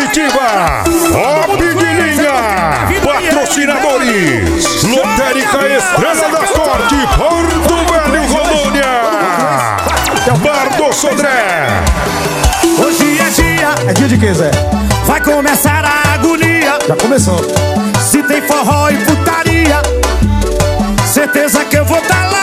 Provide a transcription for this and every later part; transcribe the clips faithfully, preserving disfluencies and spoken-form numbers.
Comitiva, Top de Linha, patrocinadores, Lotérica Estrela da Sorte, Porto Velho, Rondônia, Bar do Sodré. Hoje é dia, É dia de quê, Zé? vai começar a agonia. Já começou. Se tem forró e putaria, certeza que eu vou tá lá.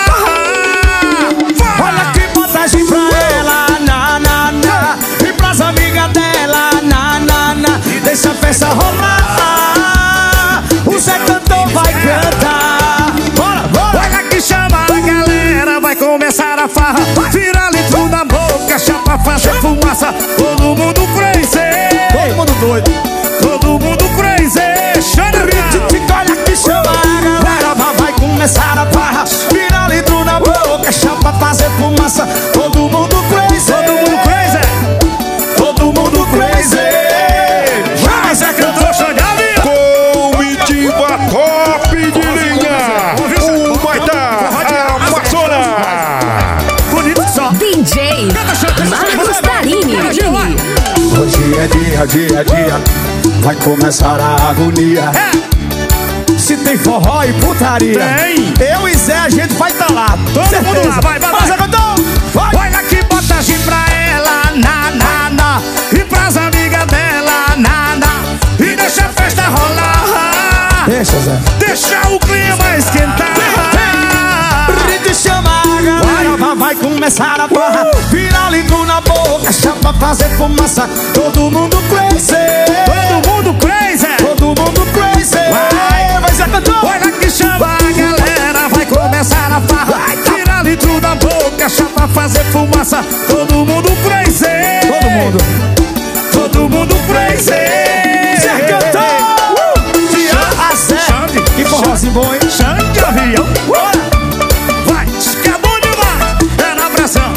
Olha que montagem pra ela, na, na, na. E pras amigas dela, na, na, na. Deixa a festa rolar, o Zé Cantor vai cantar. Bora, bora. Olha que chama a galera, vai começar a farra. Vira litro na boca, chapa, fazer fumaça. Todo mundo crazy, Todo mundo doido. todo mundo crazy. Olha que chama a galera, vai começar a farra. Vira litro na boca, chapa, fazer fumaça. Todo mundo crazy, todo mundo crazy, todo mundo crazy. Mas é cantor, Xandali. Comitiva Top de Linha, o Maitá, a Amazonas. Bonito só. D J Marcos Tarini. Hoje é dia, dia, dia. Vai começar a agonia. Se tem forró e putaria, Tem. eu e Zé, a gente vai tá lá. Todo Certeza. mundo lá, vai, vai, vai. Mas é cantor. Vai. Olha que botagem pra ela, na, na, na. E pras amigas dela, na, na. E deixa a festa rolar, Deixa, Zé. deixa o clima esquentar. Rede chama a galera, vai, vai começar a barra. Vira litro na boca, chapa, fazer fumaça. Todo mundo crazy. Todo mundo crazy. Todo mundo crazy. Vai. Vai, Zé Cantor. Olha que chama a galera, vai começar a farra. Tira litro da boca, chapa, fazer fumaça. Todo mundo crazy. Todo mundo. Todo mundo crazy. Zé Cantor. De A a Z. Xande. Que forrozinho bom, hein? Xande avião. Bora. Vai, escabou demais. É na pressão.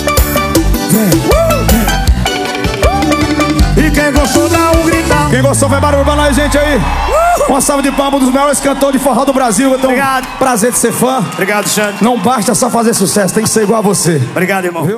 E quem gostou dá um gritão. Quem gostou, vai barulho pra nós, gente aí. Uma salva de palmas, um dos maiores cantores de forró do Brasil. Eu tenho Obrigado. um prazer de ser fã. Obrigado, Xande. Não basta só fazer sucesso, tem que ser igual a você. Obrigado, irmão.